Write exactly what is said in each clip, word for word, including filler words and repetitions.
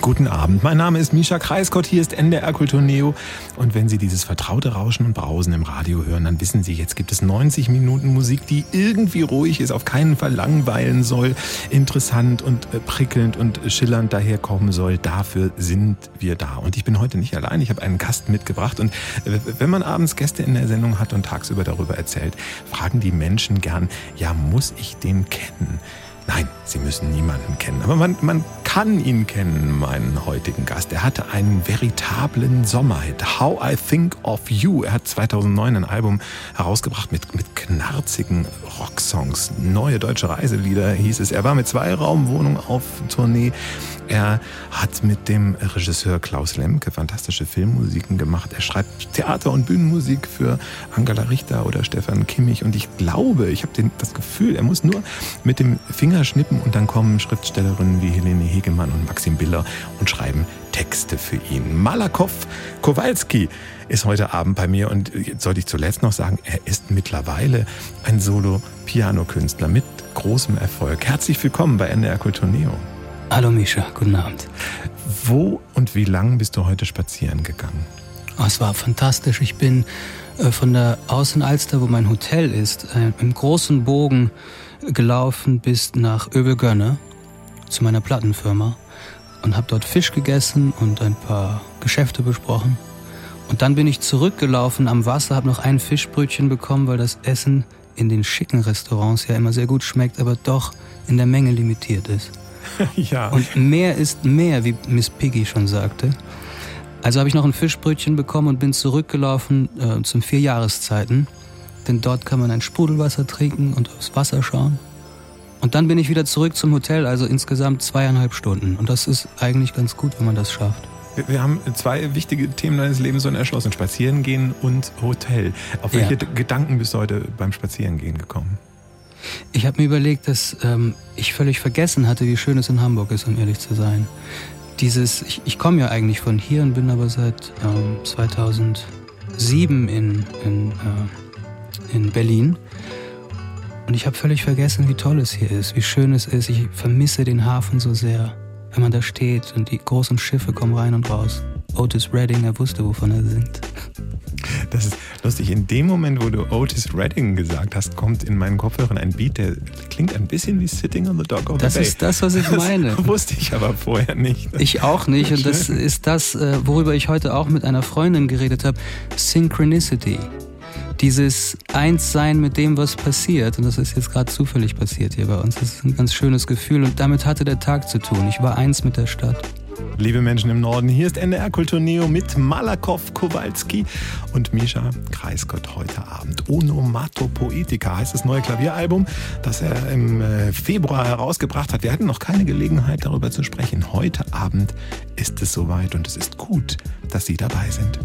Guten Abend, mein Name ist Mischa Kreisgott, hier ist N D R Kultur Neo und wenn Sie dieses vertraute Rauschen und Brausen im Radio hören, dann wissen Sie, jetzt gibt es neunzig Minuten Musik, die irgendwie ruhig ist, auf keinen Fall langweilen soll, interessant und prickelnd und schillernd daherkommen soll. Dafür sind wir da und ich bin heute nicht allein, ich habe einen Gast mitgebracht und wenn man abends Gäste in der Sendung hat und tagsüber darüber erzählt, fragen die Menschen gern, ja, muss ich den kennen? Nein, Sie müssen niemanden kennen, aber man, man kann ihn kennen, meinen heutigen Gast. Er hatte einen veritablen Sommerhit, How I Think of You. Er hat zweitausendneun ein Album herausgebracht mit, mit knarzigen Rocksongs, neue deutsche Reiselieder hieß es. Er war mit Zweiraumwohnung auf Tournee. Er hat mit dem Regisseur Klaus Lemke fantastische Filmmusiken gemacht. Er schreibt Theater- und Bühnenmusik für Angela Richter oder Stefan Kimmich. Und ich glaube, ich habe das Gefühl, er muss nur mit dem Finger schnippen und dann kommen Schriftstellerinnen wie Helene Hegemann und Maxim Biller und schreiben Texte für ihn. Malakow Kowalski ist heute Abend bei mir und jetzt sollte ich zuletzt noch sagen, er ist mittlerweile ein Solo-Piano-Künstler mit großem Erfolg. Herzlich willkommen bei N D R Kultur Neo. Hallo Mischa, guten Abend. Wo und wie lang bist du heute spazieren gegangen? Oh, es war fantastisch. Ich bin äh, von der Außenalster, wo mein Hotel ist, äh, im großen Bogen gelaufen bis nach Övelgönne zu meiner Plattenfirma und habe dort Fisch gegessen und ein paar Geschäfte besprochen. Und dann bin ich zurückgelaufen am Wasser, habe noch ein Fischbrötchen bekommen, weil das Essen in den schicken Restaurants ja immer sehr gut schmeckt, aber doch in der Menge limitiert ist. Ja. Und mehr ist mehr, wie Miss Piggy schon sagte. Also habe ich noch ein Fischbrötchen bekommen und bin zurückgelaufen äh, zum vier Jahreszeiten. Denn dort kann man ein Sprudelwasser trinken und aufs Wasser schauen. Und dann bin ich wieder zurück zum Hotel, also insgesamt zweieinhalb Stunden. Und das ist eigentlich ganz gut, wenn man das schafft. Wir, wir haben zwei wichtige Themen deines Lebens so erschlossen. Spazierengehen und Hotel. Auf welche ja. Gedanken bist du heute beim Spazierengehen gekommen? Ich habe mir überlegt, dass ähm, ich völlig vergessen hatte, wie schön es in Hamburg ist, um ehrlich zu sein. Dieses, ich, ich komme ja eigentlich von hier und bin aber seit ähm, zweitausendsieben in, in, äh, in Berlin. Und ich habe völlig vergessen, wie toll es hier ist, wie schön es ist. Ich vermisse den Hafen so sehr, wenn man da steht und die großen Schiffe kommen rein und raus. Otis Redding, er wusste, wovon er singt. Das ist lustig. In dem Moment, wo du Otis Redding gesagt hast, kommt in meinen Kopfhörern ein Beat, der klingt ein bisschen wie Sitting on the Dock of the Das Bay. ist das, was ich meine. Das wusste ich aber vorher nicht. Ich auch nicht. Und das ist das, worüber ich heute auch mit einer Freundin geredet habe. Synchronicity. Dieses Einssein mit dem, was passiert. Und das ist jetzt gerade zufällig passiert hier bei uns. Das ist ein ganz schönes Gefühl. Und damit hatte der Tag zu tun. Ich war eins mit der Stadt. Liebe Menschen im Norden, hier ist N D R Kultur Neo mit Malakow Kowalski und Mischa Kreisgott heute Abend. Onomatopoetica heißt das neue Klavieralbum, das er im Februar herausgebracht hat. Wir hatten noch keine Gelegenheit, darüber zu sprechen. Heute Abend ist es soweit und es ist gut, dass Sie dabei sind.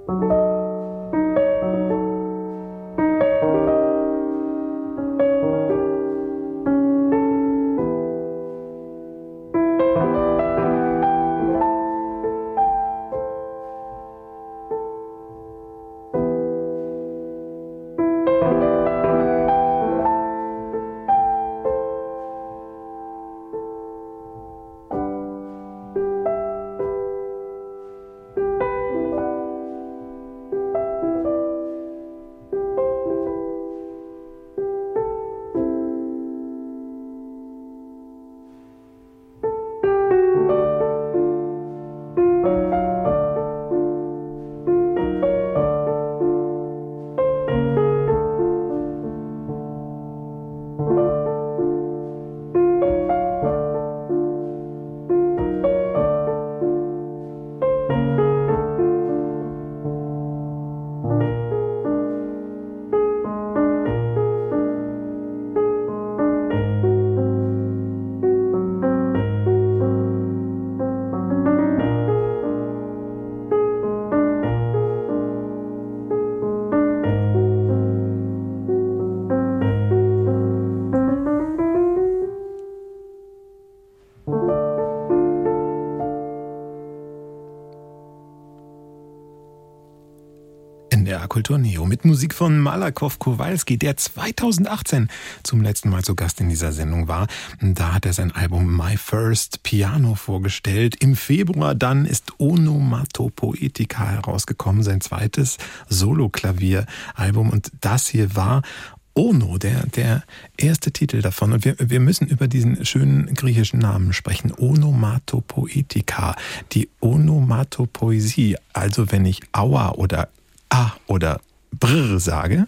N D R Kultur Neo mit Musik von Malakow Kowalski, der zweitausendachtzehn zum letzten Mal zu Gast in dieser Sendung war. Da hat er sein Album My First Piano vorgestellt. Im Februar dann ist Onomatopoetica herausgekommen, sein zweites Solo-Klavier-Album. Und das hier war Ono, der, der erste Titel davon. Und wir, wir müssen über diesen schönen griechischen Namen sprechen. Onomatopoetica, die Onomatopoesie. Also wenn ich Aua oder A oder Brr sage.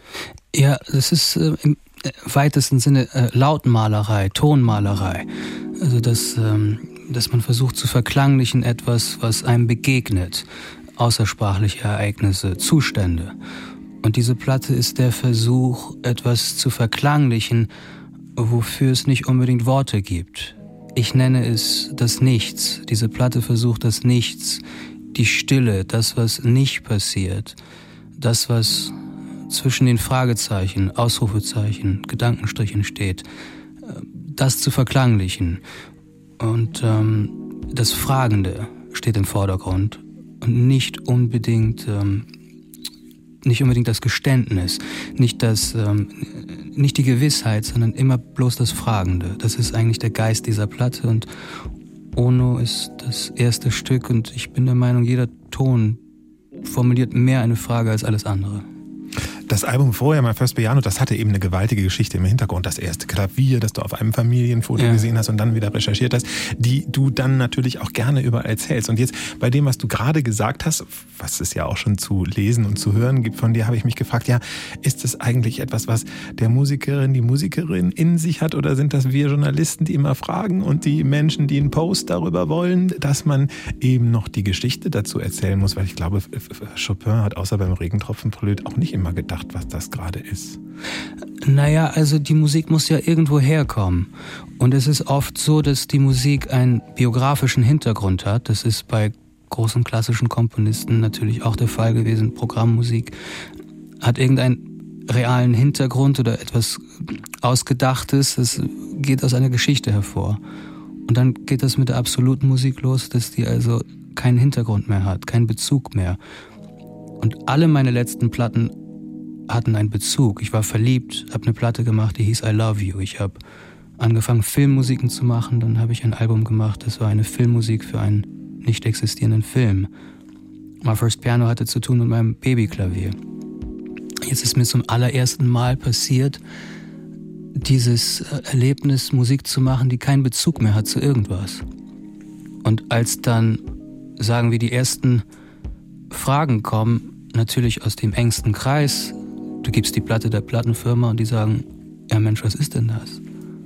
Ja, das ist äh, im weitesten Sinne äh, Lautmalerei, Tonmalerei. Also dass, ähm, dass man versucht zu verklanglichen etwas, was einem begegnet. Außersprachliche Ereignisse, Zustände. Und diese Platte ist der Versuch, etwas zu verklanglichen, wofür es nicht unbedingt Worte gibt. Ich nenne es das Nichts. Diese Platte versucht das Nichts, die Stille, das, was nicht passiert, das, was zwischen den Fragezeichen, Ausrufezeichen, Gedankenstrichen steht, das zu verklanglichen. Und ähm, das Fragende steht im Vordergrund und nicht unbedingt... Ähm, Nicht unbedingt das Geständnis, nicht, das, ähm, nicht die Gewissheit, sondern immer bloß das Fragende. Das ist eigentlich der Geist dieser Platte und Ono ist das erste Stück und ich bin der Meinung, jeder Ton formuliert mehr eine Frage als alles andere. Das Album vorher, My First Piano, das hatte eben eine gewaltige Geschichte im Hintergrund. Das erste Klavier, das du auf einem Familienfoto ja. gesehen hast und dann wieder recherchiert hast, die du dann natürlich auch gerne überall erzählst. Und jetzt bei dem, was du gerade gesagt hast, was es ja auch schon zu lesen und zu hören gibt von dir, habe ich mich gefragt, ja, ist das eigentlich etwas, was der Musikerin, die Musikerin in sich hat, oder sind das wir Journalisten, die immer fragen und die Menschen, die einen Post darüber wollen, dass man eben noch die Geschichte dazu erzählen muss? Weil ich glaube, Chopin hat außer beim Regentropfenprelude auch nicht immer gedacht, was das gerade ist. Naja, also die Musik muss ja irgendwo herkommen. Und es ist oft so, dass die Musik einen biografischen Hintergrund hat. Das ist bei großen klassischen Komponisten natürlich auch der Fall gewesen. Programmmusik hat irgendeinen realen Hintergrund oder etwas Ausgedachtes. Das geht aus einer Geschichte hervor. Und dann geht das mit der absoluten Musik los, dass die also keinen Hintergrund mehr hat, keinen Bezug mehr. Und alle meine letzten Platten hatten einen Bezug. Ich war verliebt, habe eine Platte gemacht, die hieß I Love You. Ich habe angefangen, Filmmusiken zu machen, dann habe ich ein Album gemacht, das war eine Filmmusik für einen nicht existierenden Film. My First Piano hatte zu tun mit meinem Babyklavier. Jetzt ist mir zum allerersten Mal passiert, dieses Erlebnis, Musik zu machen, die keinen Bezug mehr hat zu irgendwas. Und als dann, sagen wir, die ersten Fragen kommen, natürlich aus dem engsten Kreis, du gibst die Platte der Plattenfirma und die sagen, ja Mensch, was ist denn das?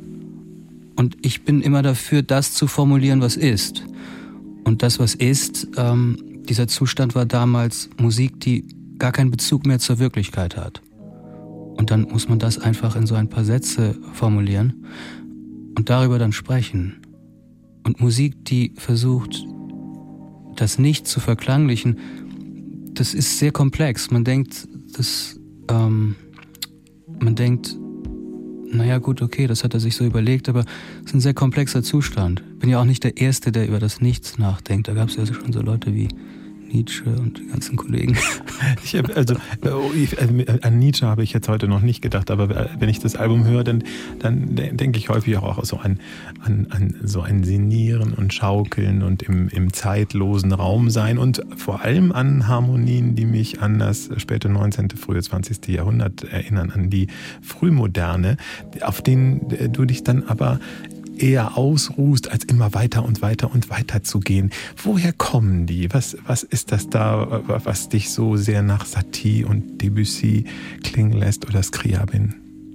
Und ich bin immer dafür, das zu formulieren, was ist. Und das, was ist, ähm, dieser Zustand war damals Musik, die gar keinen Bezug mehr zur Wirklichkeit hat. Und dann muss man das einfach in so ein paar Sätze formulieren und darüber dann sprechen. Und Musik, die versucht, das nicht zu verklanglichen, das ist sehr komplex. Man denkt, das, ähm, man denkt, naja gut, okay, das hat er sich so überlegt, aber es ist ein sehr komplexer Zustand. Ich bin ja auch nicht der Erste, der über das Nichts nachdenkt. Da gab es ja schon so Leute wie Nietzsche und die ganzen Kollegen. Ich hab, also an Nietzsche habe ich jetzt heute noch nicht gedacht, aber wenn ich das Album höre, dann, dann denke ich häufig auch so an, an, an so ein Sinnieren und Schaukeln und im, im zeitlosen Raum sein und vor allem an Harmonien, die mich an das späte neunzehnte, frühe zwanzigste Jahrhundert erinnern, an die Frühmoderne, auf denen du dich dann aber eher ausruhst, als immer weiter und weiter und weiter zu gehen. Woher kommen die? Was, was ist das da, was dich so sehr nach Satie und Debussy klingen lässt oder Scriabin?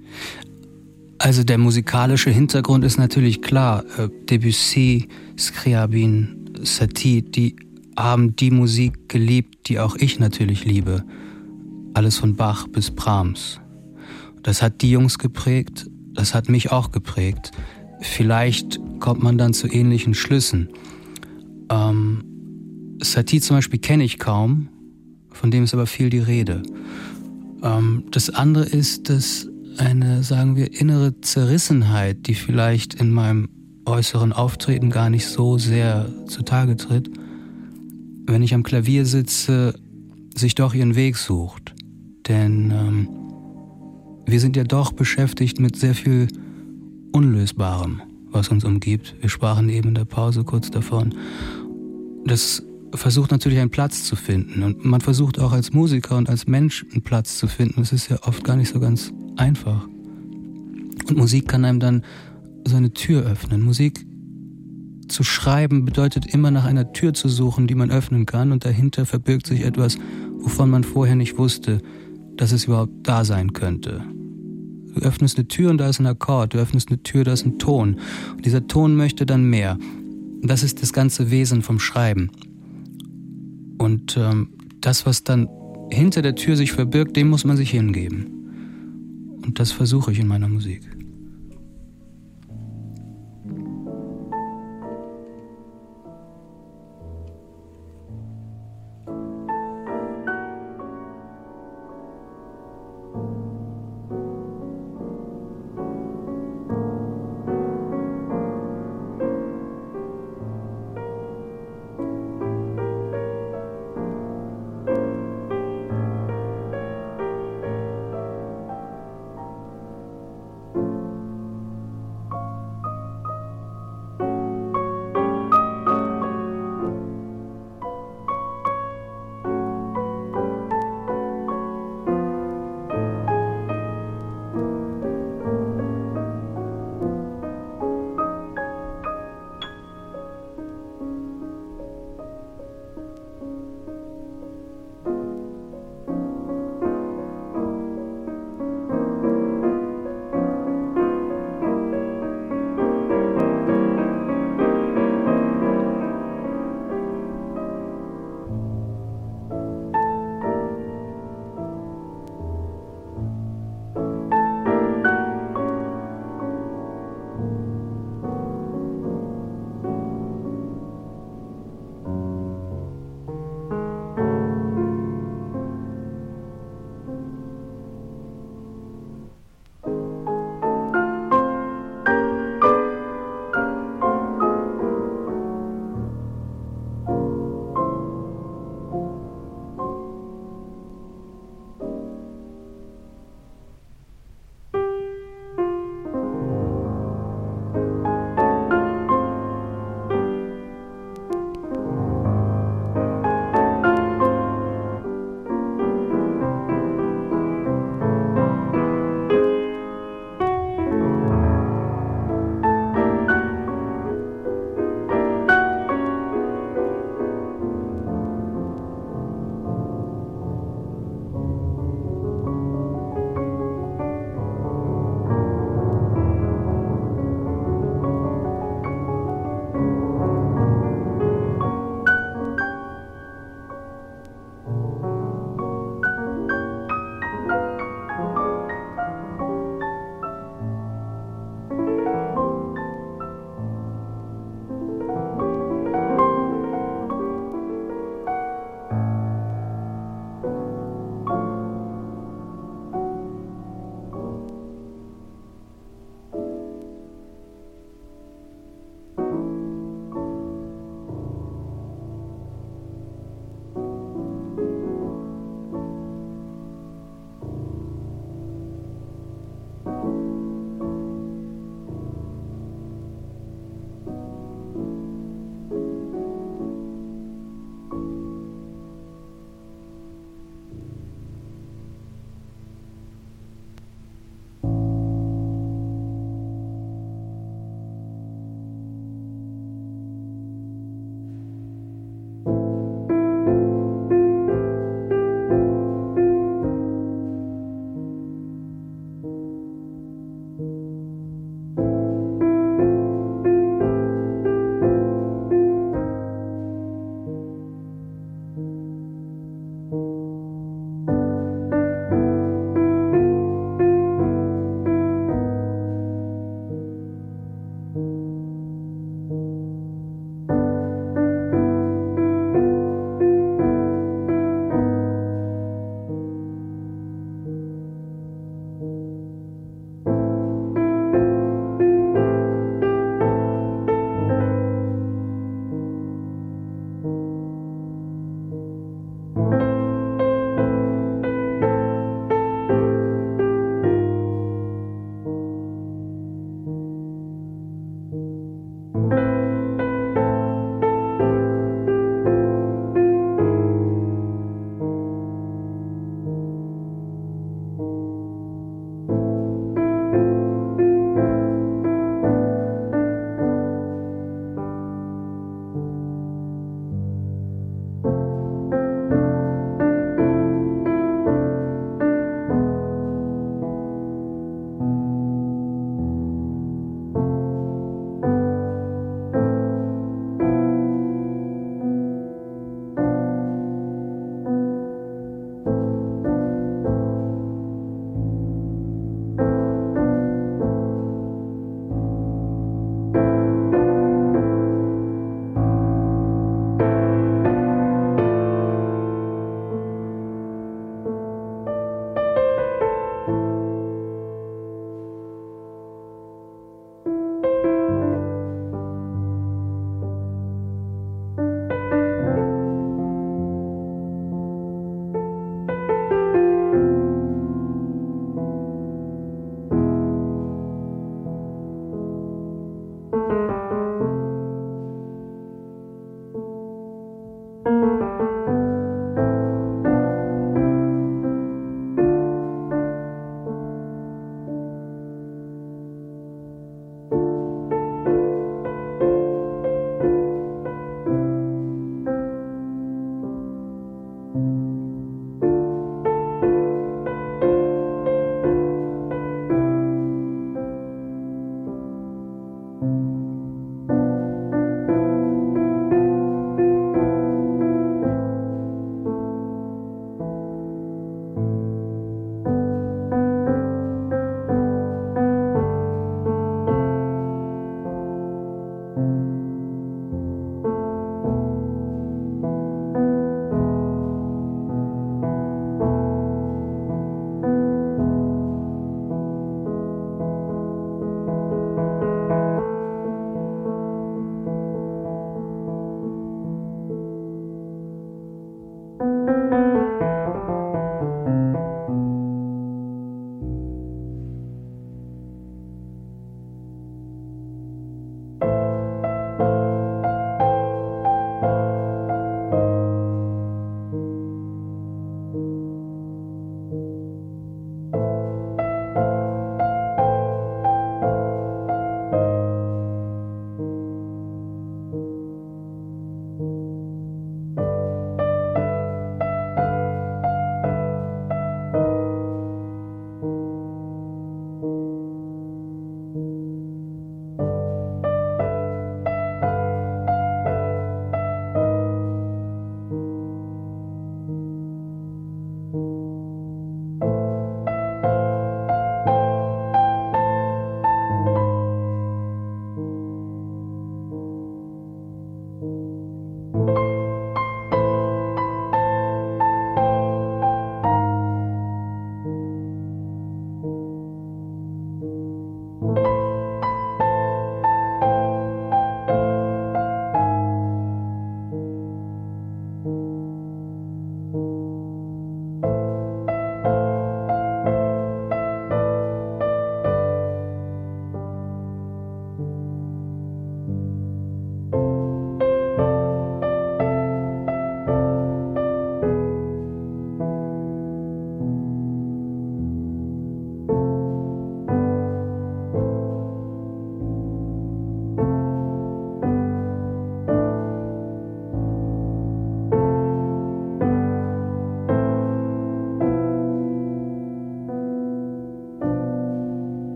Also der musikalische Hintergrund ist natürlich klar. Debussy, Scriabin, Satie, die haben die Musik geliebt, die auch ich natürlich liebe. Alles von Bach bis Brahms. Das hat die Jungs geprägt, das hat mich auch geprägt. Vielleicht kommt man dann zu ähnlichen Schlüssen. Ähm, Satie zum Beispiel kenne ich kaum, von dem ist aber viel die Rede. Ähm, das andere ist, dass eine, sagen wir, innere Zerrissenheit, die vielleicht in meinem äußeren Auftreten gar nicht so sehr zutage tritt, wenn ich am Klavier sitze, sich doch ihren Weg sucht. Denn ähm, wir sind ja doch beschäftigt mit sehr viel Unlösbarem, was uns umgibt. Wir sprachen eben in der Pause kurz davon. Das versucht natürlich einen Platz zu finden. Und man versucht auch als Musiker und als Mensch einen Platz zu finden. Das ist ja oft gar nicht so ganz einfach. Und Musik kann einem dann so eine Tür öffnen. Musik zu schreiben bedeutet immer nach einer Tür zu suchen, die man öffnen kann. Und dahinter verbirgt sich etwas, wovon man vorher nicht wusste, dass es überhaupt da sein könnte. Du öffnest eine Tür und da ist ein Akkord. Du öffnest eine Tür, da ist ein Ton. Und dieser Ton möchte dann mehr. Das ist das ganze Wesen vom Schreiben. Und ähm, das, was dann hinter der Tür sich verbirgt, dem muss man sich hingeben. Und das versuche ich in meiner Musik.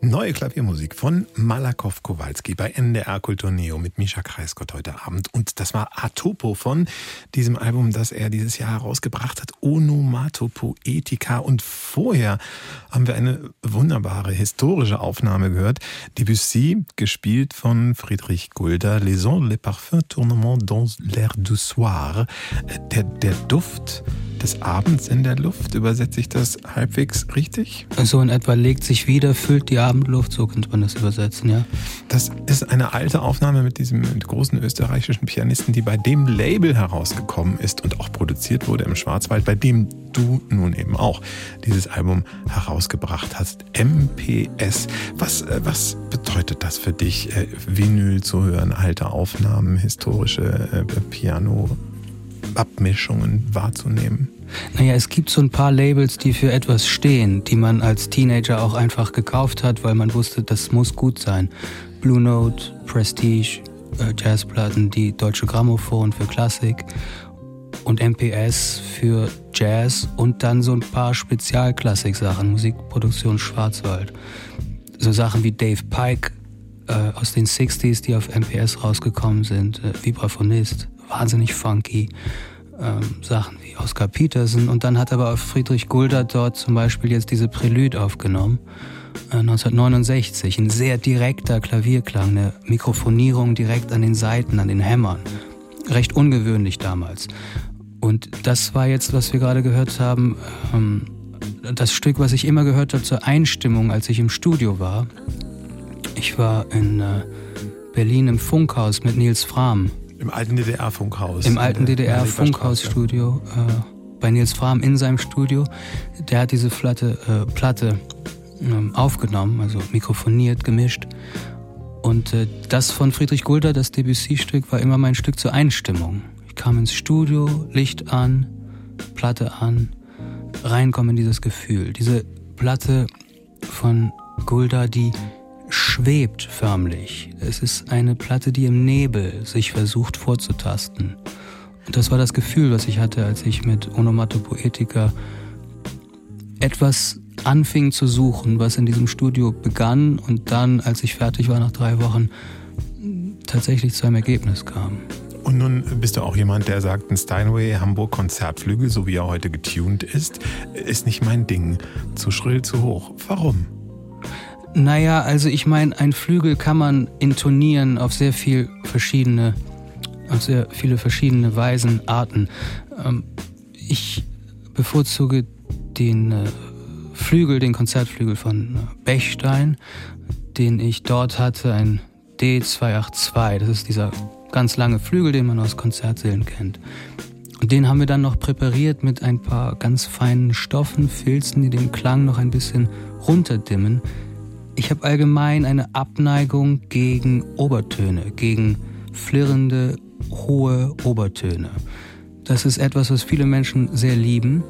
Neue Klaviermusik von Malakow Kowalski bei N D R Kultur Neo mit Mischa Kreisgott heute Abend. Und das war Atopo von diesem Album, das er dieses Jahr herausgebracht hat, Onomatopoetica. Und vorher haben wir eine wunderbare historische Aufnahme gehört. Debussy, gespielt von Friedrich Gulda, Les Ondes, les parfums, tournement dans l'air du soir. Der, der Duft des Abends in der Luft, übersetze ich das halbwegs richtig? So in etwa legt sich wieder, füllt die Abendluft, so könnte man das übersetzen, ja. Das ist eine alte Aufnahme mit diesem großen österreichischen Pianisten, die bei dem Label herausgekommen ist und auch produziert wurde im Schwarzwald, bei dem du nun eben auch dieses Album herausgebracht hast. M P S. Was, was bedeutet das für dich, Vinyl zu hören, alte Aufnahmen, historische Piano Abmischungen wahrzunehmen? Naja, es gibt so ein paar Labels, die für etwas stehen, die man als Teenager auch einfach gekauft hat, weil man wusste, das muss gut sein. Blue Note, Prestige, äh, Jazzplatten, die Deutsche Grammophon für Klassik und M P S für Jazz und dann so ein paar Spezialklassik-Sachen, Musikproduktion Schwarzwald. So Sachen wie Dave Pike äh, aus den sechziger, die auf M P S rausgekommen sind, äh, Vibraphonist, wahnsinnig funky, ähm, Sachen wie Oscar Peterson. Und dann hat aber auch Friedrich Gulda dort zum Beispiel jetzt diese Prelude aufgenommen, äh, neunzehnhundertneunundsechzig. Ein sehr direkter Klavierklang, eine Mikrofonierung direkt an den Saiten, an den Hämmern. Recht ungewöhnlich damals. Und das war jetzt, was wir gerade gehört haben, ähm, das Stück, was ich immer gehört habe zur Einstimmung, als ich im Studio war. Ich war in äh, Berlin im Funkhaus mit Nils Frahm. Im alten D D R-Funkhaus. Im alten D D R-Funkhausstudio, äh, bei Nils Frahm in seinem Studio. Der hat diese Platte, äh, Platte äh, aufgenommen, also mikrofoniert, gemischt. Und äh, das von Friedrich Gulda, das Debussy-Stück, war immer mein Stück zur Einstimmung. Ich kam ins Studio, Licht an, Platte an, reinkommen in dieses Gefühl. Diese Platte von Gulda, die schwebt förmlich. Es ist eine Platte, die im Nebel sich versucht vorzutasten. Und das war das Gefühl, was ich hatte, als ich mit Onomatopoetica etwas anfing zu suchen, was in diesem Studio begann und dann, als ich fertig war nach drei Wochen, tatsächlich zu einem Ergebnis kam. Und nun bist du auch jemand, der sagt, ein Steinway Hamburg Konzertflügel, so wie er heute getuned ist, ist nicht mein Ding. Zu schrill, zu hoch. Warum? Naja, also ich meine, ein Flügel kann man intonieren auf sehr viel verschiedene, auf sehr viele verschiedene Weisen, Arten. Ich bevorzuge den Flügel, den Konzertflügel von Bechstein, den ich dort hatte, ein D zweihundertzweiundachtzig. Das ist dieser ganz lange Flügel, den man aus Konzertsälen kennt. Und den haben wir dann noch präpariert mit ein paar ganz feinen Stoffen, Filzen, die den Klang noch ein bisschen runterdimmen. Ich habe allgemein eine Abneigung gegen Obertöne, gegen flirrende, hohe Obertöne. Das ist etwas, was viele Menschen sehr lieben,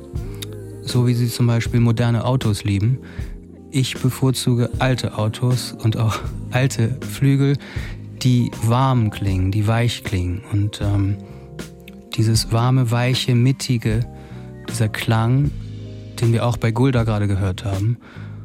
so wie sie zum Beispiel moderne Autos lieben. Ich bevorzuge alte Autos und auch alte Flügel, die warm klingen, die weich klingen. Und ähm, dieses warme, weiche, mittige, dieser Klang, den wir auch bei Gulda gerade gehört haben,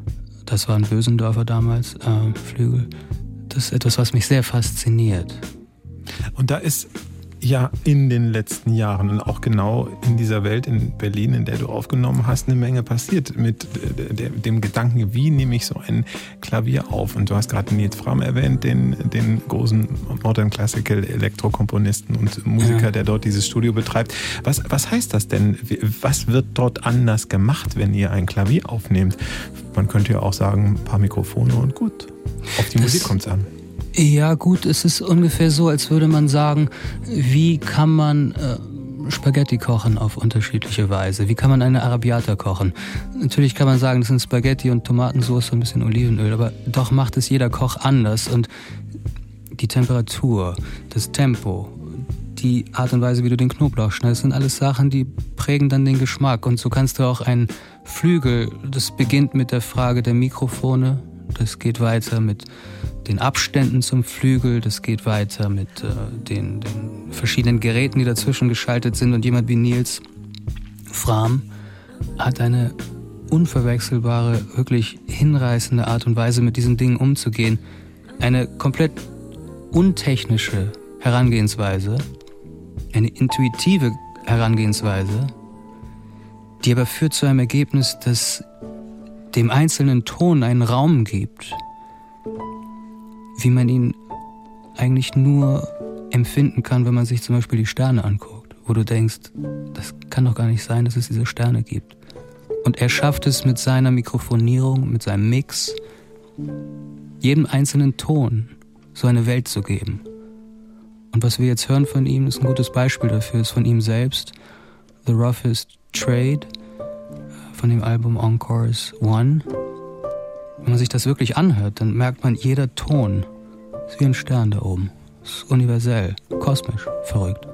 das war ein Bösendorfer damals, äh, Flügel. Das ist etwas, was mich sehr fasziniert. Und da ist ja in den letzten Jahren und auch genau in dieser Welt in Berlin, in der du aufgenommen hast, eine Menge passiert mit dem Gedanken, wie nehme ich so ein Klavier auf? Und du hast gerade Nils Frahm erwähnt, den, den großen Modern Classical Elektrokomponisten und Musiker, ja, der dort dieses Studio betreibt. Was, was heißt das denn? Was wird dort anders gemacht, wenn ihr ein Klavier aufnehmt? Man könnte ja auch sagen, ein paar Mikrofone und gut. Auf die das Musik kommt es an. Ja gut, es ist ungefähr so, als würde man sagen, wie kann man äh, Spaghetti kochen auf unterschiedliche Weise? Wie kann man eine Arrabbiata kochen? Natürlich kann man sagen, das sind Spaghetti und Tomatensauce und ein bisschen Olivenöl, aber doch macht es jeder Koch anders. Und die Temperatur, das Tempo, die Art und Weise, wie du den Knoblauch schneidest, sind alles Sachen, die prägen dann den Geschmack. Und so kannst du auch einen Flügel, das beginnt mit der Frage der Mikrofone, das geht weiter mit den Abständen zum Flügel, das geht weiter mit äh, den, den verschiedenen Geräten, die dazwischen geschaltet sind. Und jemand wie Nils Frahm hat eine unverwechselbare, wirklich hinreißende Art und Weise, mit diesen Dingen umzugehen. Eine komplett untechnische Herangehensweise, eine intuitive Herangehensweise, die aber führt zu einem Ergebnis, das dem einzelnen Ton einen Raum gibt, wie man ihn eigentlich nur empfinden kann, wenn man sich zum Beispiel die Sterne anguckt, wo du denkst, das kann doch gar nicht sein, dass es diese Sterne gibt. Und er schafft es mit seiner Mikrofonierung, mit seinem Mix, jedem einzelnen Ton so eine Welt zu geben. Und was wir jetzt hören von ihm, ist ein gutes Beispiel dafür, ist von ihm selbst, The Roughest Trade, von dem Album Encores One. Wenn man sich das wirklich anhört, dann merkt man, jeder Ton ist wie ein Stern da oben. Ist universell, kosmisch, verrückt.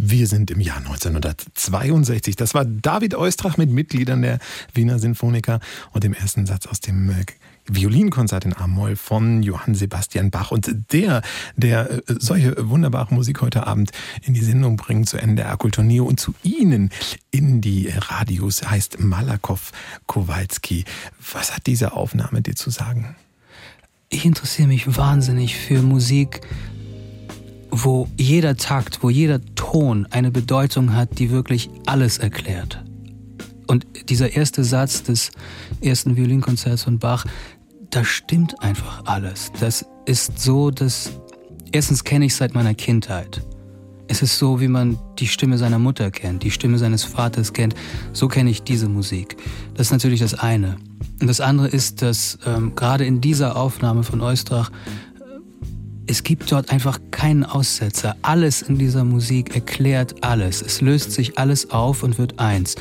Wir sind im Jahr neunzehnhundertzweiundsechzig. Das war David Oistrakh mit Mitgliedern der Wiener Sinfoniker und dem ersten Satz aus dem Violinkonzert in A-Moll von Johann Sebastian Bach. Und der, der solche wunderbare Musik heute Abend in die Sendung bringt zu N D R Kultur Neo und zu Ihnen in die Radios, heißt Malakoff Kowalski. Was hat diese Aufnahme dir zu sagen? Ich interessiere mich wahnsinnig für Musik, wo jeder Takt, wo jeder Ton eine Bedeutung hat, die wirklich alles erklärt. Und dieser erste Satz des ersten Violinkonzerts von Bach, da stimmt einfach alles. Das ist so, dass erstens kenne ich es seit meiner Kindheit. Es ist so, wie man die Stimme seiner Mutter kennt, die Stimme seines Vaters kennt. So kenne ich diese Musik. Das ist natürlich das eine. Und das andere ist, dass ähm, gerade in dieser Aufnahme von Oistrakh, es gibt dort einfach keinen Aussetzer. Alles in dieser Musik erklärt alles. Es löst sich alles auf und wird eins.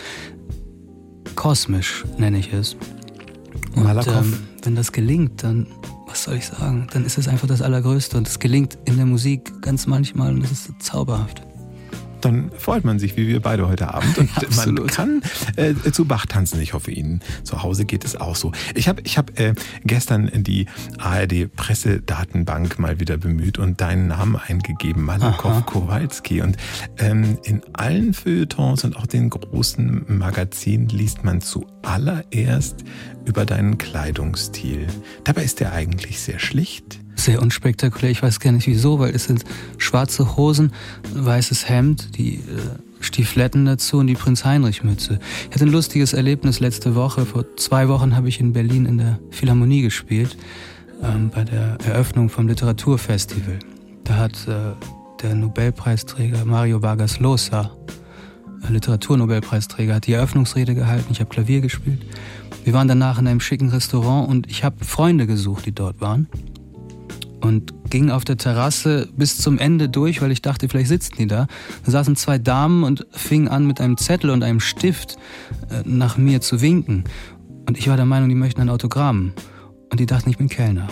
Kosmisch nenne ich es. Und ähm, wenn das gelingt, dann, was soll ich sagen, dann ist es einfach das Allergrößte. Und es gelingt in der Musik ganz manchmal und das ist zauberhaft. Dann freut man sich, wie wir beide heute Abend. Und ja, man kann äh, zu Bach tanzen. Ich hoffe, Ihnen zu Hause geht es auch so. Ich habe ich hab, äh, gestern die A R D-Pressedatenbank mal wieder bemüht und deinen Namen eingegeben, Malakoff Kowalski. Und ähm, in allen Feuilletons und auch den großen Magazinen liest man zuallererst über deinen Kleidungsstil. Dabei ist der eigentlich sehr schlicht. Sehr unspektakulär, ich weiß gar nicht wieso, weil es sind schwarze Hosen, ein weißes Hemd, die äh, Stiefeletten dazu und die Prinz-Heinrich-Mütze. Ich hatte ein lustiges Erlebnis letzte Woche. Vor zwei Wochen habe ich in Berlin in der Philharmonie gespielt, ähm, bei der Eröffnung vom Literaturfestival. Da hat äh, der Nobelpreisträger Mario Vargas Llosa, äh, Literaturnobelpreisträger, hat die Eröffnungsrede gehalten. Ich habe Klavier gespielt. Wir waren danach in einem schicken Restaurant und ich habe Freunde gesucht, die dort waren. Und ging auf der Terrasse bis zum Ende durch, weil ich dachte, vielleicht sitzen die da. Da saßen zwei Damen und fingen an, mit einem Zettel und einem Stift äh, nach mir zu winken. Und ich war der Meinung, die möchten ein Autogramm. Und die dachten, ich bin Kellner.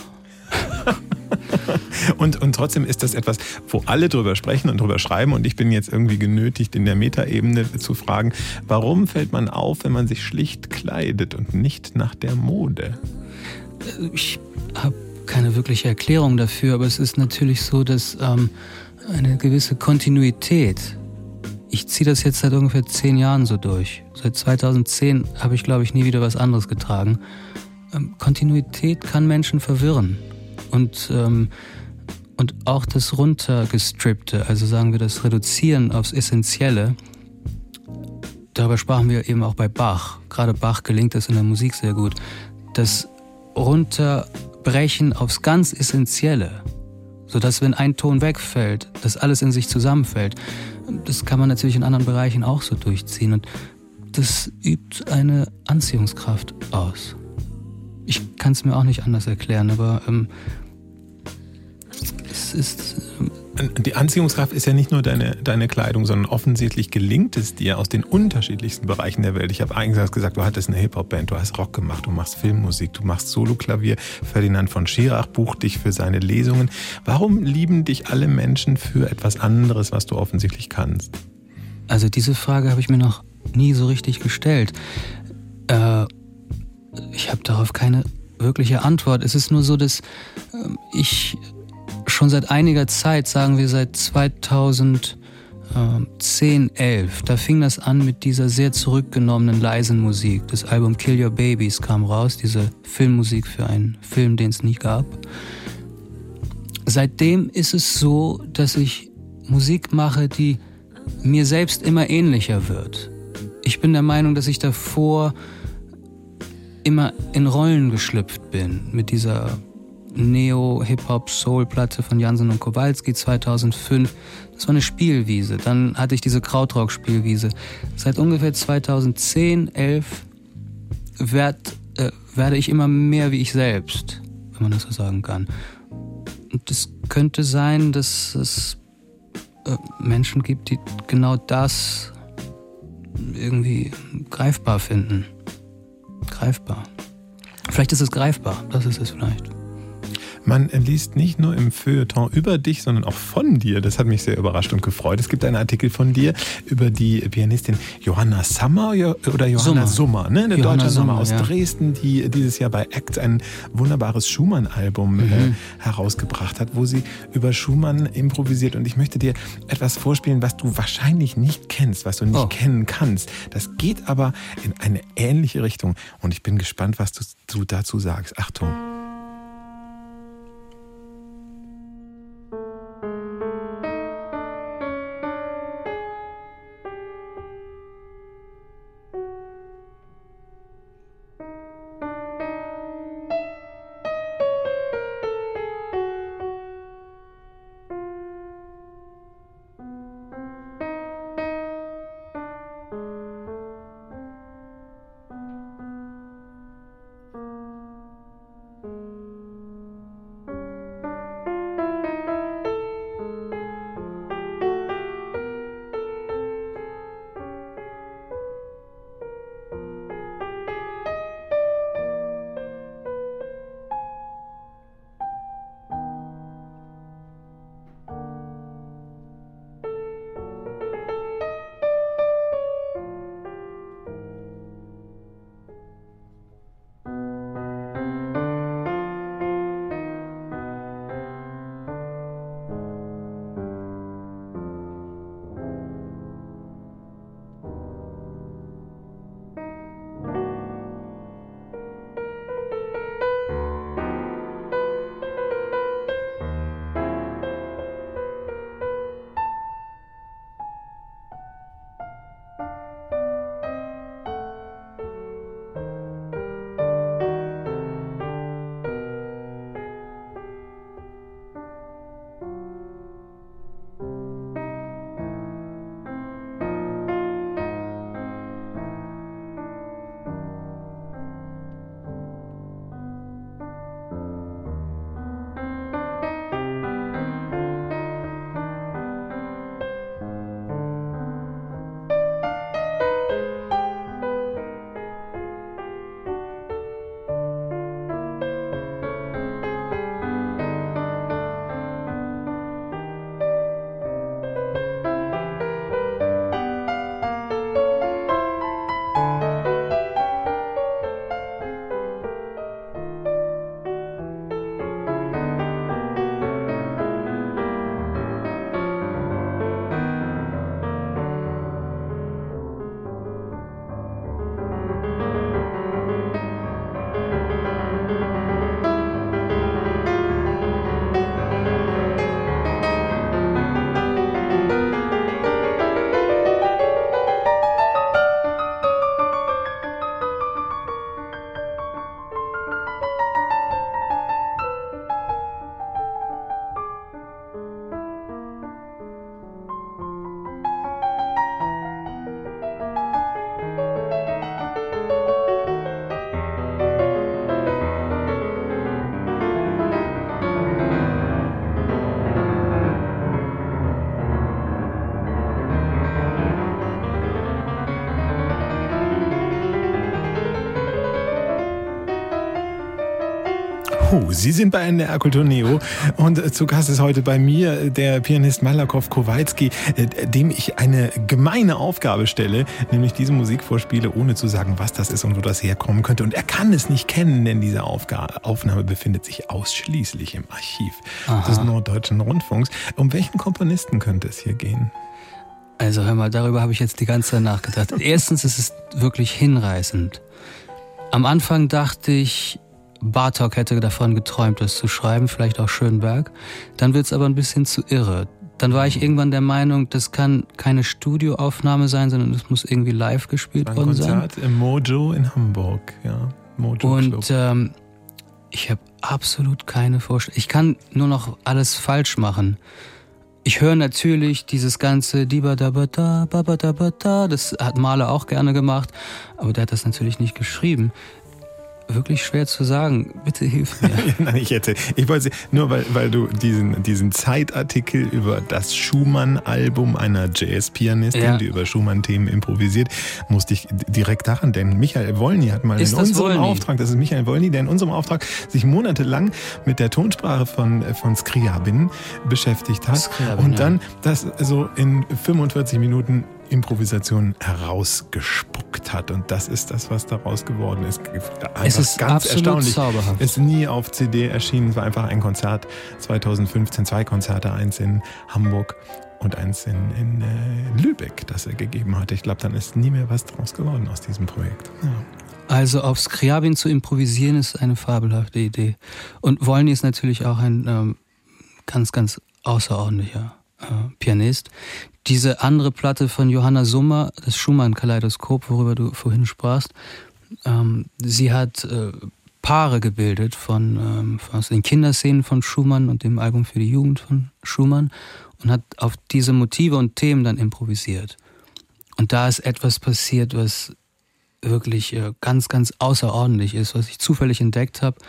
und, und trotzdem ist das etwas, wo alle drüber sprechen und drüber schreiben. Und ich bin jetzt irgendwie genötigt, in der Metaebene zu fragen, warum fällt man auf, wenn man sich schlicht kleidet und nicht nach der Mode? Ich habe keine wirkliche Erklärung dafür, aber es ist natürlich so, dass ähm, eine gewisse Kontinuität, ich ziehe das jetzt seit ungefähr zehn Jahren so durch. Seit zweitausendzehn habe ich, glaube ich, nie wieder was anderes getragen. Ähm, Kontinuität kann Menschen verwirren. Und, ähm, und auch das Runtergestrippte, also sagen wir das Reduzieren aufs Essentielle, darüber sprachen wir eben auch bei Bach. Gerade Bach gelingt das in der Musik sehr gut. Das Runterbrechen aufs ganz Essentielle, sodass, wenn ein Ton wegfällt, das alles in sich zusammenfällt. Das kann man natürlich in anderen Bereichen auch so durchziehen. Und das übt eine Anziehungskraft aus. Ich kann es mir auch nicht anders erklären, aber ähm, es ist... Ähm, Die Anziehungskraft ist ja nicht nur deine, deine Kleidung, sondern offensichtlich gelingt es dir aus den unterschiedlichsten Bereichen der Welt. Ich habe eigentlich gesagt, du hattest eine Hip-Hop-Band, du hast Rock gemacht, du machst Filmmusik, du machst Soloklavier. Ferdinand von Schirach bucht dich für seine Lesungen. Warum lieben dich alle Menschen für etwas anderes, was du offensichtlich kannst? Also diese Frage habe ich mir noch nie so richtig gestellt. Äh, ich habe darauf keine wirkliche Antwort. Es ist nur so, dass äh, ich... schon seit einiger Zeit, sagen wir seit zweitausendzehn, elf, da fing das an mit dieser sehr zurückgenommenen, leisen Musik. Das Album Kill Your Babies kam raus, diese Filmmusik für einen Film, den es nie gab. Seitdem ist es so, dass ich Musik mache, die mir selbst immer ähnlicher wird. Ich bin der Meinung, dass ich davor immer in Rollen geschlüpft bin mit dieser Neo-Hip-Hop-Soul-Platte von Jansen und Kowalski zweitausendfünf. Das war eine Spielwiese. Dann hatte ich diese Krautrock-Spielwiese. Seit ungefähr zweitausendzehn, elf werd, äh, werde ich immer mehr wie ich selbst, wenn man das so sagen kann. Und es könnte sein, dass es äh, Menschen gibt, die genau das irgendwie greifbar finden. Greifbar. Vielleicht ist es greifbar, das ist es vielleicht. Man liest nicht nur im Feuilleton über dich, sondern auch von dir. Das hat mich sehr überrascht und gefreut. Es gibt einen Artikel von dir über die Pianistin Johanna Sommer oder Johanna Sommer, Sommer ne? Eine Johanna deutsche Sommer, Nummer aus ja. Dresden, die dieses Jahr bei Act ein wunderbares Schumann-Album mhm. äh, herausgebracht hat, wo sie über Schumann improvisiert. Und ich möchte dir etwas vorspielen, was du wahrscheinlich nicht kennst, was du nicht oh. kennen kannst. Das geht aber in eine ähnliche Richtung. Und ich bin gespannt, was du, du dazu sagst. Achtung. Oh, Sie sind bei N D R Kultur Neo und zu Gast ist heute bei mir der Pianist Malakow Kowalski, dem ich eine gemeine Aufgabe stelle, nämlich diese Musik vorspiele, ohne zu sagen, was das ist und wo das herkommen könnte. Und er kann es nicht kennen, denn diese Aufgabe, Aufnahme befindet sich ausschließlich im Archiv Aha. des Norddeutschen Rundfunks. Um welchen Komponisten könnte es hier gehen? Also hör mal, darüber habe ich jetzt die ganze Zeit nachgedacht. Erstens ist es wirklich hinreißend. Am Anfang dachte ich, Bartók hätte davon geträumt, das zu schreiben, vielleicht auch Schönberg. Dann wird es aber ein bisschen zu irre. Dann war ich irgendwann der Meinung, das kann keine Studioaufnahme sein, sondern es muss irgendwie live gespielt worden sein. Ein Konzert im Mojo in Hamburg, ja. Mojo Und ähm, ich habe absolut keine Vorstellung. Ich kann nur noch alles falsch machen. Ich höre natürlich dieses ganze Diba-da-ba-da, Ba-ba-da-ba-da, das hat Mahler auch gerne gemacht, aber der hat das natürlich nicht geschrieben. wirklich schwer zu sagen. Bitte hilf mir. Nein, ich erzähl. Ich wollte nur, weil, weil du diesen, diesen Zeitartikel über das Schumann-Album einer Jazz-Pianistin, ja. die über Schumann-Themen improvisiert, musste ich direkt daran denken. Michael Wolny hat mal ist in unserem Wolny? Auftrag, das ist Michael Wolny, der in unserem Auftrag sich monatelang mit der Tonsprache von, von Scriabin beschäftigt hat. Scriabin, und dann ja. das so in fünfundvierzig Minuten Improvisation herausgespuckt hat. Und das ist das, was daraus geworden ist. Einfach es ist ganz absolut erstaunlich. Zauberhaft. Ist nie auf C D erschienen. Es war einfach ein Konzert zweitausendfünfzehn, zwei Konzerte, eins in Hamburg und eins in, in äh, Lübeck, das er gegeben hatte. Ich glaube, dann ist nie mehr was draus geworden aus diesem Projekt. Ja. Also auf Scriabin zu improvisieren ist eine fabelhafte Idee. Und Wolny ist natürlich auch ein ähm, ganz, ganz außerordentlicher äh, Pianist. Diese andere Platte von Johanna Summer, das Schumann-Kaleidoskop, worüber du vorhin sprachst, ähm, sie hat äh, Paare gebildet von, ähm, von aus den Kinderszenen von Schumann und dem Album für die Jugend von Schumann und hat auf diese Motive und Themen dann improvisiert. Und da ist etwas passiert, was wirklich äh, ganz, ganz außerordentlich ist, was ich zufällig entdeckt habe,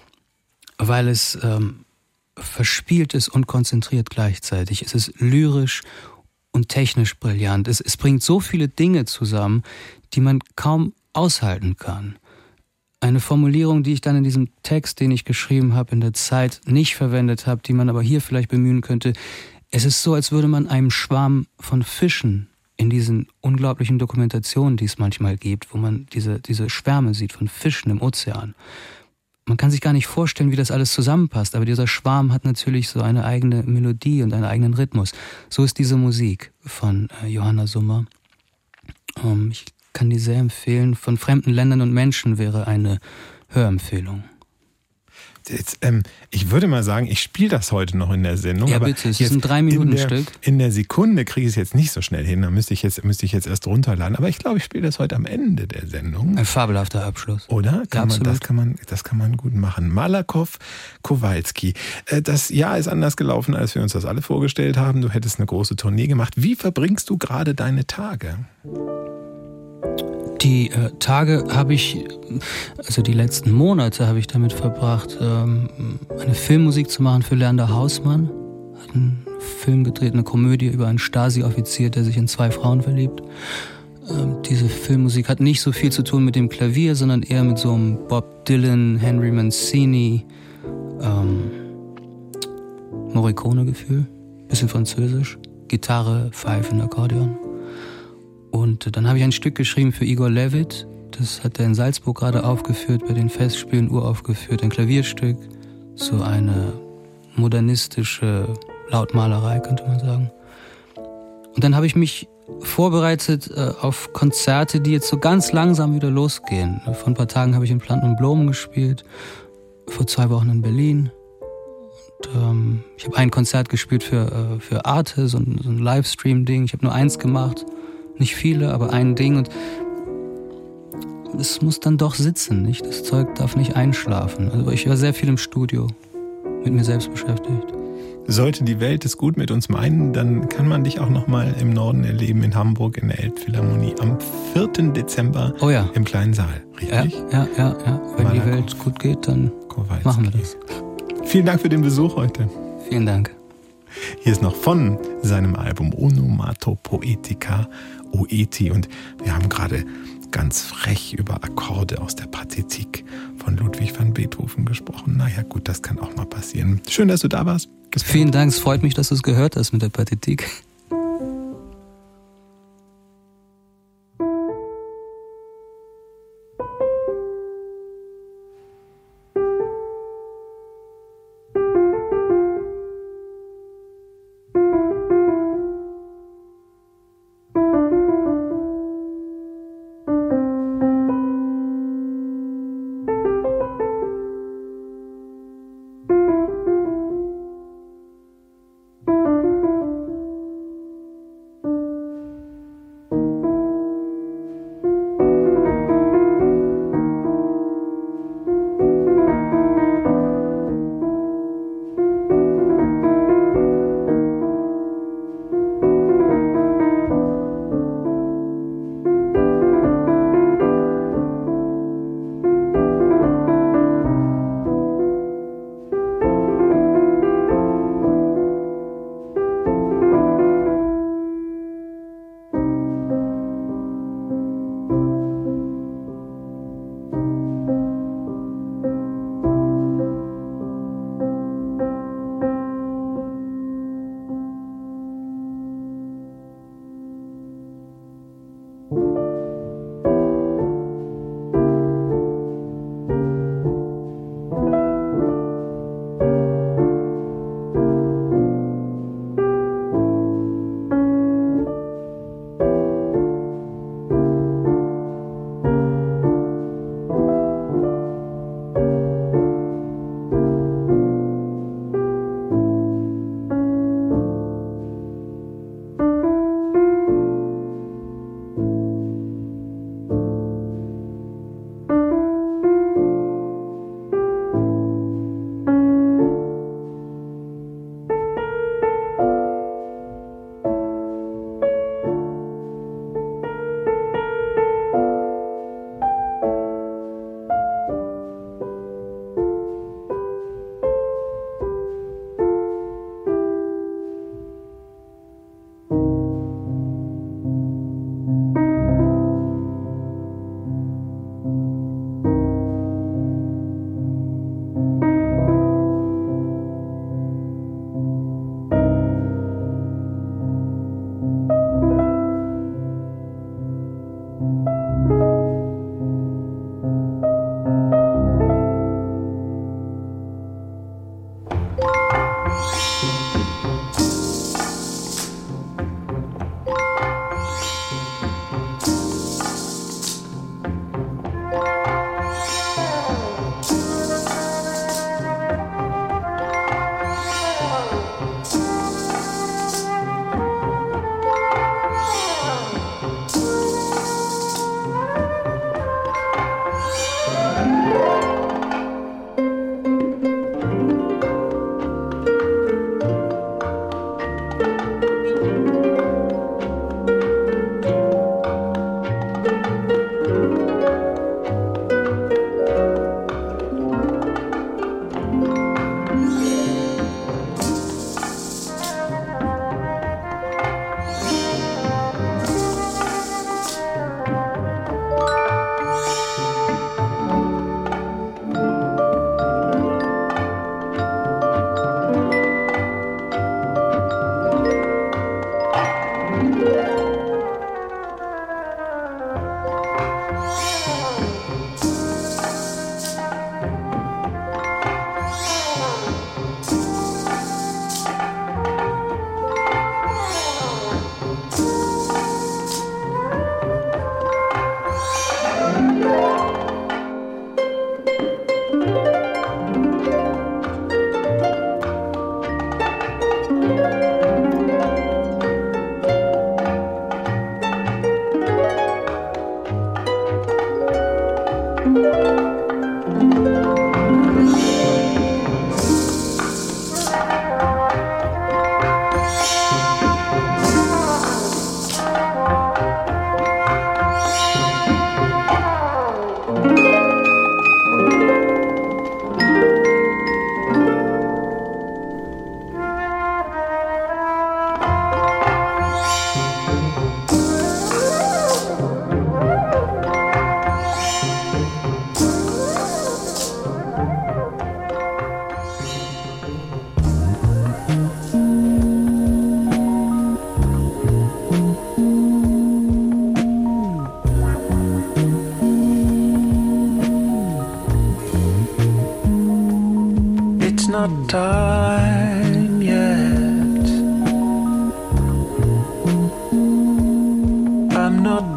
weil es ähm, verspielt ist und konzentriert gleichzeitig. Es ist lyrisch und technisch brillant. Es, es bringt so viele Dinge zusammen, die man kaum aushalten kann. Eine Formulierung, die ich dann in diesem Text, den ich geschrieben habe, in der Zeit nicht verwendet habe, die man aber hier vielleicht bemühen könnte. Es ist so, als würde man einem Schwarm von Fischen in diesen unglaublichen Dokumentationen, die es manchmal gibt, wo man diese, diese Schwärme sieht von Fischen im Ozean. Man kann sich gar nicht vorstellen, wie das alles zusammenpasst, aber dieser Schwarm hat natürlich so eine eigene Melodie und einen eigenen Rhythmus. So ist diese Musik von äh, Johanna Summer. Ähm, ich kann die sehr empfehlen. Von fremden Ländern und Menschen wäre eine Hörempfehlung. Jetzt, ähm, ich würde mal sagen, ich spiele das heute noch in der Sendung. Ja, aber bitte, es ist ein Drei-Minuten-Stück. In der Sekunde kriege ich es jetzt nicht so schnell hin, da müsste ich jetzt, müsste ich jetzt erst runterladen. Aber ich glaube, ich spiele das heute am Ende der Sendung. Ein fabelhafter Abschluss. Oder? Kann ja, man, das, kann man, das kann man gut machen. Malakow Kowalski. Das Jahr ist anders gelaufen, als wir uns das alle vorgestellt haben. Du hättest eine große Tournee gemacht. Wie verbringst du gerade deine Tage? Die äh, Tage habe ich, also die letzten Monate habe ich damit verbracht, ähm, eine Filmmusik zu machen für Leander Hausmann. Hat einen Film gedreht, eine Komödie über einen Stasi-Offizier, der sich in zwei Frauen verliebt. Ähm, diese Filmmusik hat nicht so viel zu tun mit dem Klavier, sondern eher mit so einem Bob Dylan, Henry Mancini, ähm, Morricone-Gefühl, bisschen französisch, Gitarre, Pfeifen, Akkordeon. Und dann habe ich ein Stück geschrieben für Igor Levit. Das hat er in Salzburg gerade aufgeführt, bei den Festspielen uraufgeführt. Ein Klavierstück, so eine modernistische Lautmalerei, könnte man sagen. Und dann habe ich mich vorbereitet äh, auf Konzerte, die jetzt so ganz langsam wieder losgehen. Vor ein paar Tagen habe ich in Planten und Blumen gespielt, vor zwei Wochen in Berlin. Und, ähm, ich habe ein Konzert gespielt für, äh, für Arte, so ein, so ein Livestream-Ding. Ich habe nur eins gemacht. Nicht viele, aber ein Ding, und es muss dann doch sitzen, nicht? Das Zeug darf nicht einschlafen. Also ich war sehr viel im Studio, mit mir selbst beschäftigt. Sollte die Welt es gut mit uns meinen, dann kann man dich auch noch mal im Norden erleben, in Hamburg, in der Elbphilharmonie, am vierten Dezember oh ja. im kleinen Saal, richtig? Ja, ja, ja. ja. Wenn Malakow. Die Welt gut geht, dann Kowalski. Machen wir das. Vielen Dank für den Besuch heute. Vielen Dank. Hier ist noch von seinem Album Onomatopoetica Oeti, und wir haben gerade ganz frech über Akkorde aus der Pathetik von Ludwig van Beethoven gesprochen. Naja gut, das kann auch mal passieren. Schön, dass du da warst. Bis Vielen bald. Dank, es freut mich, dass du es gehört hast mit der Pathetik.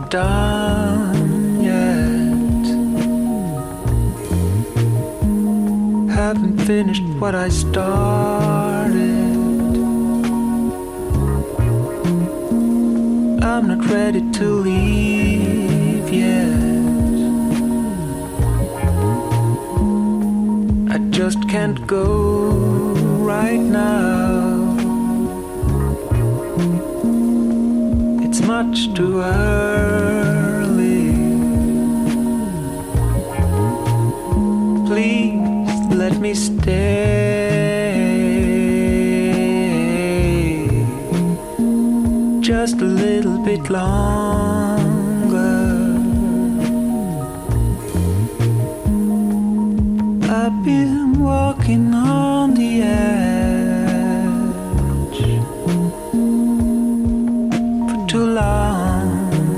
done yet. Haven't finished what I started. I'm not ready to leave yet. I just can't go right now. It's much too early. Please let me stay just a little bit longer. I've been walking on the edge for too long.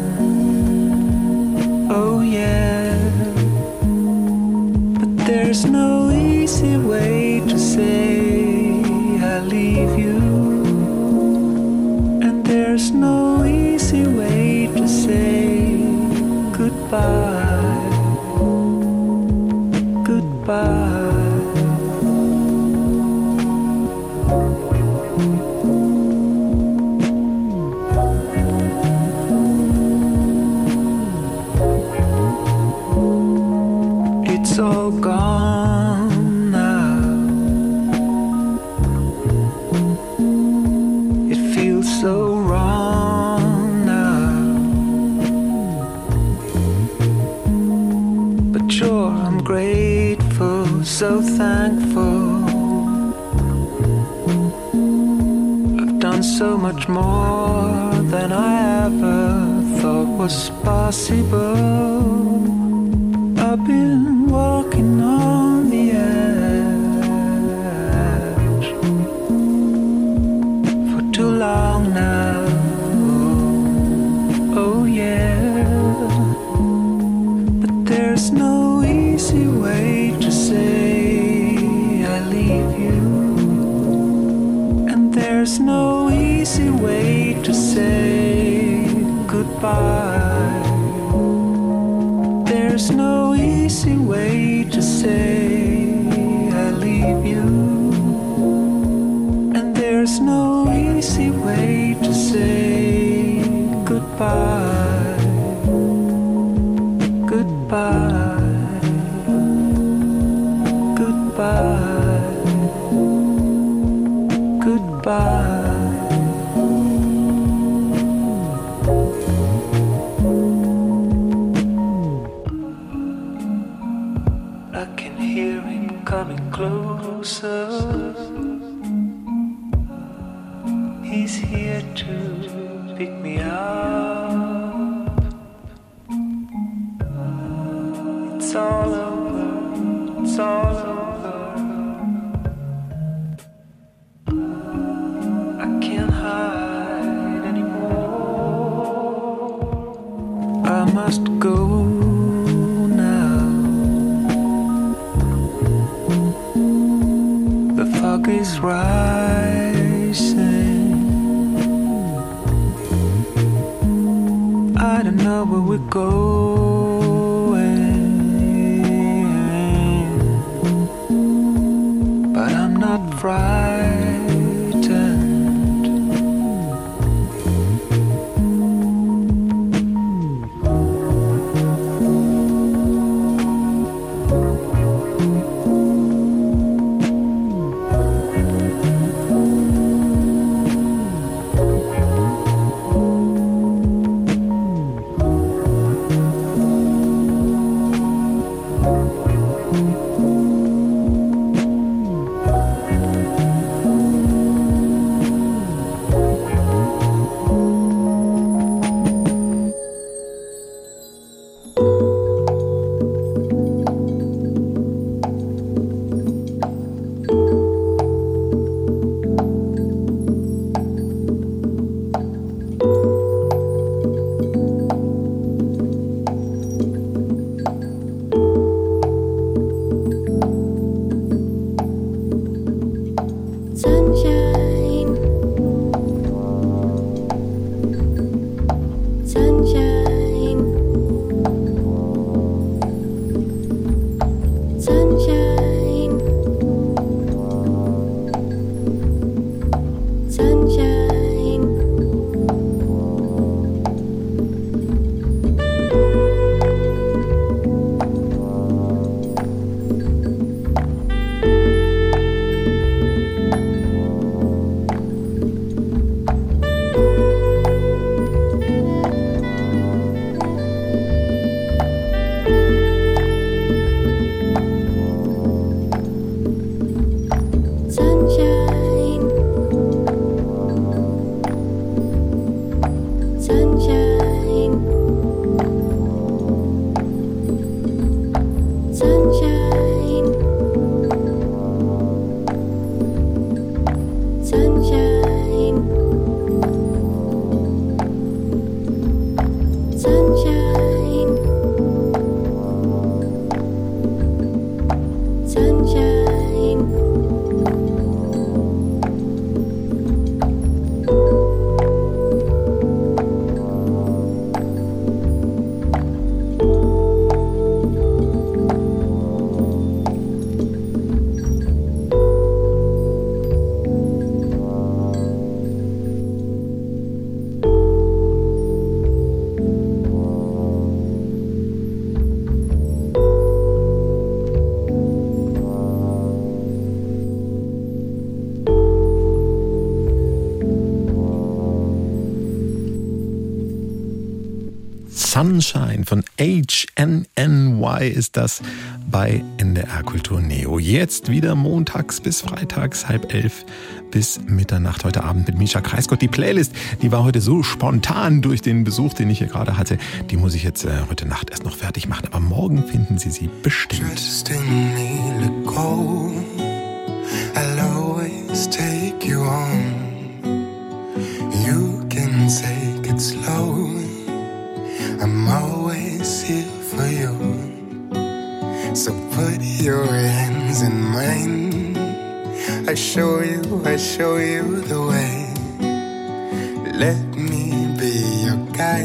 Oh yeah, but there's no easy way to say I leave you, and there's no easy way to say goodbye. Goodbye. It's all gone now. It feels so wrong now. But sure, I'm grateful, so thankful. I've done so much more than I ever thought was possible. I've been walking on the edge for too long now. Oh yeah, but there's no easy way to say I leave you, and there's no easy way to say goodbye. There's no easy way to say I leave you, and there's no easy way to say goodbye. Goodbye. Goodbye. Goodbye. Coming closer, he's here to pick me up. It's all over, it's all over. I can't hide anymore. I must go. Is rising. I don't know where we're going, but I'm not frightened. Sunshine von H N N Y ist das bei N D R Kultur Neo. Jetzt wieder montags bis freitags, halb elf bis Mitternacht. Heute Abend mit Mischa Kreisgott. Die Playlist, die war heute so spontan durch den Besuch, den ich hier gerade hatte. Die muss ich jetzt äh, heute Nacht erst noch fertig machen. Aber morgen finden Sie sie bestimmt. Trust in me, let go. I'll always take you on. You can take it slow. I'm always here for you. So put your hands in mine. I show you, I show you the way. Let me be your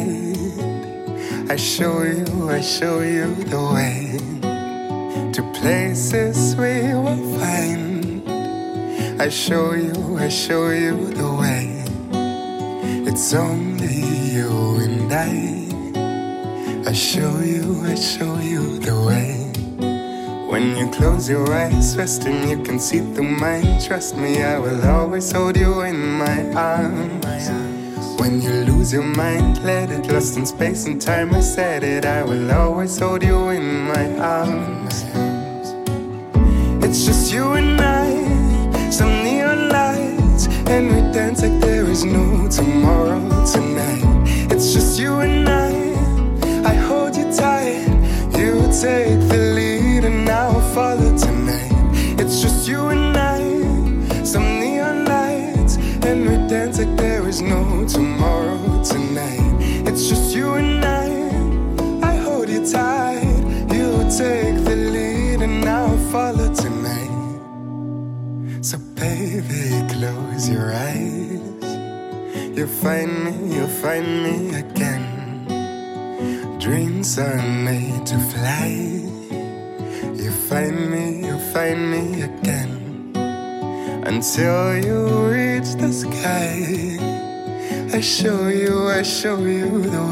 guide. I show you, I show you the way to places we will find. I show you, I show you the way. It's only you and I. I show you, I show you the way. When you close your eyes, resting, you can see through mine. Trust me, I will always hold you in my arms. When you lose your mind, let it lost in space and time. I said it, I will always hold you in my arms. It's just you and I, some neon lights, and we dance like there is no tomorrow tonight. It's just you and I, I hold you tight. You take the lead and I'll follow tonight. It's just you and I, some neon lights, and we dance like there is no tomorrow tonight. It's just you and I, I hold you tight. You take the lead and I'll follow tonight. So baby, close your eyes. You'll find me, you'll find me again. Dreams are made to fly. You find me, you find me again. Until you reach the sky. I show you, I show you the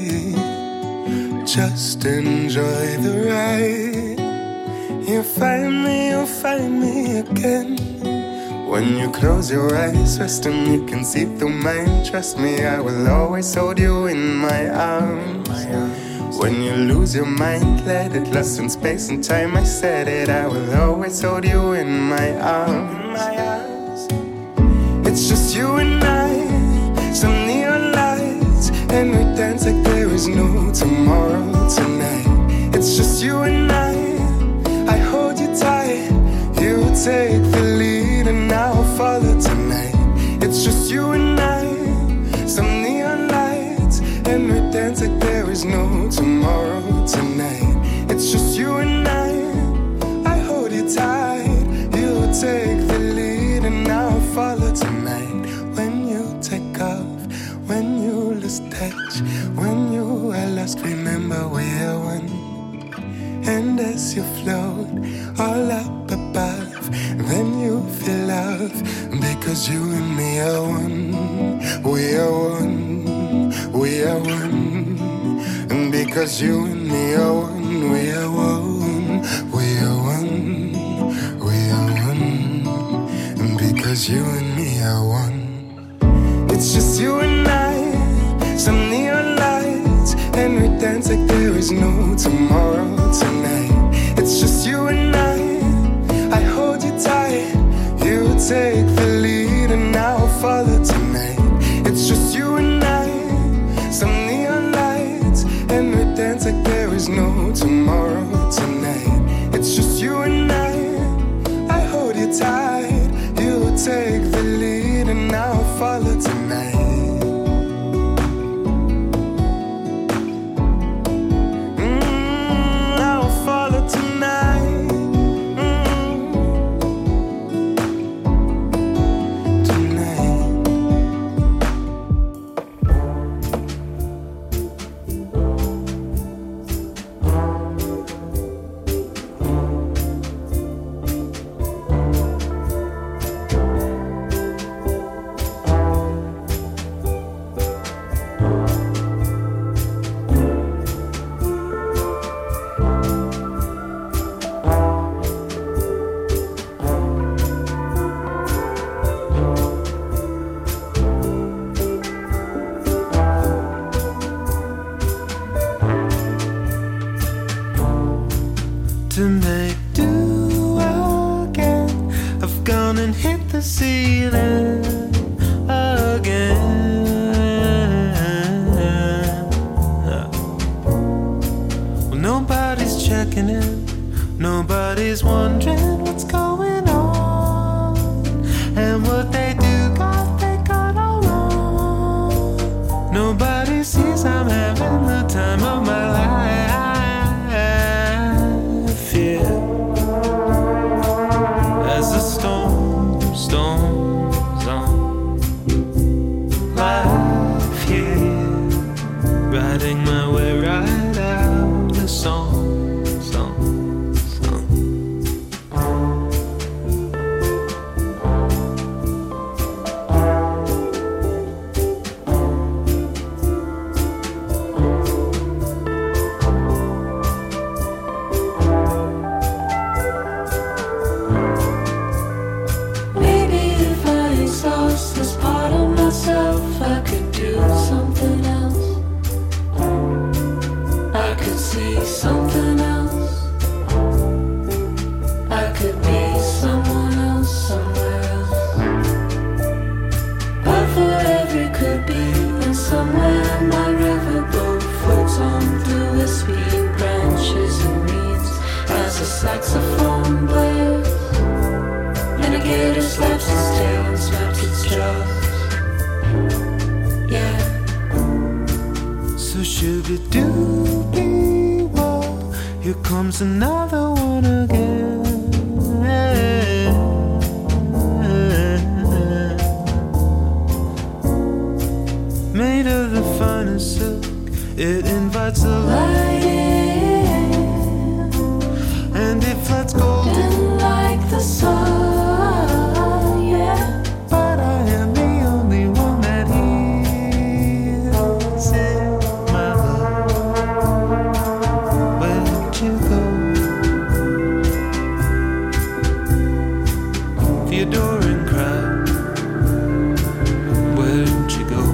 way. Just enjoy the ride. You find me, you find me again. When you close your eyes, rest and you can see through mine. Trust me, I will always hold you in my arms. When you lose your mind, let it lost in space and time. I said it, I will always hold you in my arms. It's just you and I, some neon lights, and we dance like there is no tomorrow tonight. It's just you and I, I hold you tight. You take the lead and I'll follow tonight. It's just you and I, some neon lights, and we dance like there is no tomorrow tonight. It's just you and I, I hold you tight. You take the lead and I'll follow tonight. When you take off, when you lose touch, when you are lost, remember we are one. And as you float all up above, then you feel love, because you and me are one. We are one, we are one. And because you and me are one, we are one. We are one, we are one. And because you and me are one. It's just you and I, some neon lights, and we dance like there is no tomorrow tonight. It's just you and I, I hold you tight. You take the lead and I'll follow tonight. It's just you and I, some neon lights, and we dance like there is no tomorrow tonight. It's just you and I, I hold you tight. You take the lead and I'll follow tonight. Everybody's wondering what's going on, and what they do got they got all wrong. Nobody sees I'm having the time of my life, yeah. As the storm storms on, life, yeah. Riding my way right out the song, song, song. Maybe if I exhaust this part of myself, I could do something else. I could see something else. I could be someone else somewhere else. But for every could be, and somewhere my riverboat floats on through wispy branches and reeds as a saxophone blares, and a gator slaps its tail and snaps its jaws. Yeah. So shooby dooby whoa, here comes another one again. Made of the finest silk, it invites the light in, and it floods golden like the sun, yeah. But I am the only one that hears it, my love. Where'd you go? The adoring crowd, where'd you go?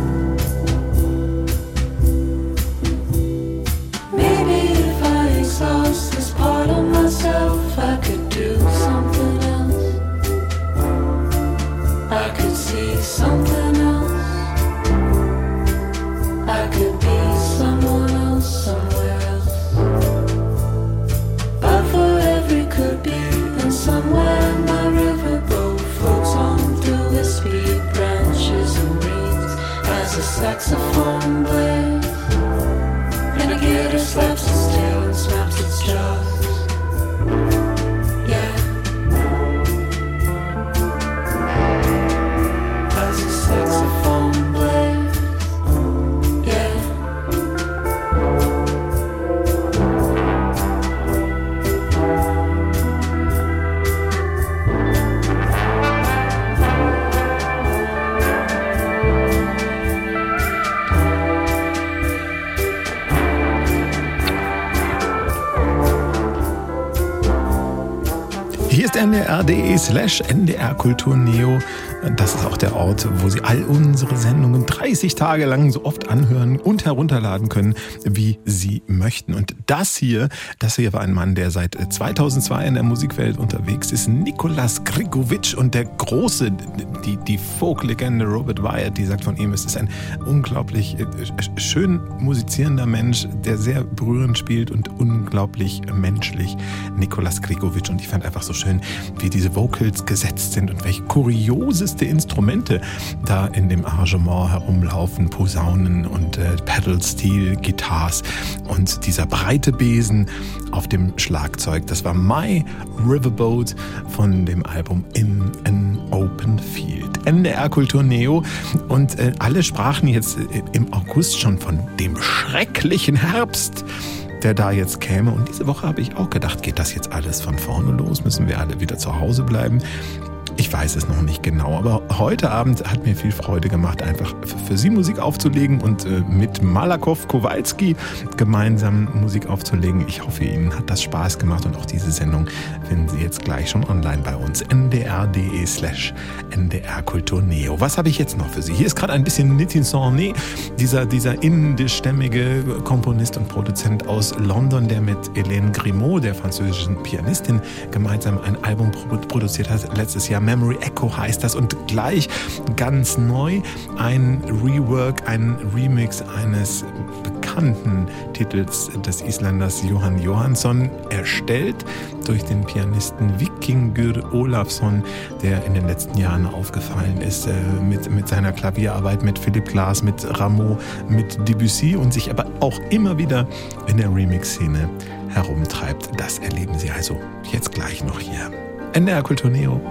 Maybe if I exhaust this part of myself, I could do something else. I could see something else. I could be someone else somewhere else. But for every could be, and somewhere my riverboat floats on through wispy branches and reeds as a saxophone blares, and a gator slaps its tail and snaps its jaws. Yeah. As a saxophone blares. Yeah. Hier ist N D R punkt de slash N D R Kultur Neo. Das ist auch der Ort, wo Sie all unsere Sendungen dreißig Tage lang so oft anhören und herunterladen können, wie Sie möchten. Und das hier, das hier war ein Mann, der seit zweitausendzwei in der Musikwelt unterwegs ist, Nikolas Grigovic. Und der große, die, die Folk-Legende Robert Wyatt, die sagt von ihm, es ist ein unglaublich schön musizierender Mensch, der sehr berührend spielt und unglaublich menschlich. Nikolas Grigovic. Und ich fand einfach so schön, wie diese Vocals gesetzt sind und welche kurioseste Instrumente da in dem Arrangement herumlaufen. Posaunen und äh, Pedal-Steel, Guitars und dieser breite Besen auf dem Schlagzeug. Das war My Riverboat von dem Album In an Open Field. N D R Kultur Neo. Und äh, alle sprachen jetzt äh, im August schon von dem schrecklichen Herbst, der da jetzt käme. Und diese Woche habe ich auch gedacht, geht das jetzt alles von vorne los? Müssen wir alle wieder zu Hause bleiben? Ich weiß es noch nicht genau, aber heute Abend hat mir viel Freude gemacht, einfach für Sie Musik aufzulegen und mit Malakow Kowalski gemeinsam Musik aufzulegen. Ich hoffe, Ihnen hat das Spaß gemacht und auch diese Sendung finden Sie jetzt gleich schon online bei uns. N D R punkt de slash N D R Kultur Neo. Was habe ich jetzt noch für Sie? Hier ist gerade ein bisschen Nitin Sawhney, dieser, dieser indischstämmige Komponist und Produzent aus London, der mit Hélène Grimaud, der französischen Pianistin, gemeinsam ein Album produziert hat. Letztes Jahr Memory Echo heißt das, und gleich ganz neu ein Rework, ein Remix eines bekannten bekannten Titels des Isländers Jóhann Jóhannsson, erstellt durch den Pianisten Víkingur Ólafsson, der in den letzten Jahren aufgefallen ist äh, mit, mit seiner Klavierarbeit mit Philipp Glass, mit Rameau, mit Debussy und sich aber auch immer wieder in der Remix-Szene herumtreibt. Das erleben Sie also jetzt gleich noch hier. N D R Kultur Neo.